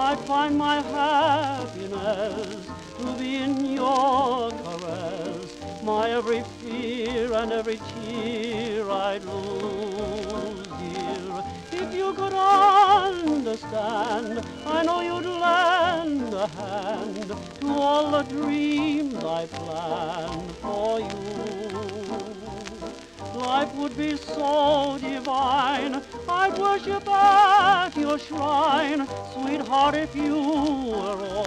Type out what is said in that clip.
I'd find my happiness to be in your caress. My every fear and every tear I'd lose, dear, if you could understand. I know you'd lend a hand to all the dreams I planned for you. Life would be so divine, I'd worship at your shrine, sweetheart, if you were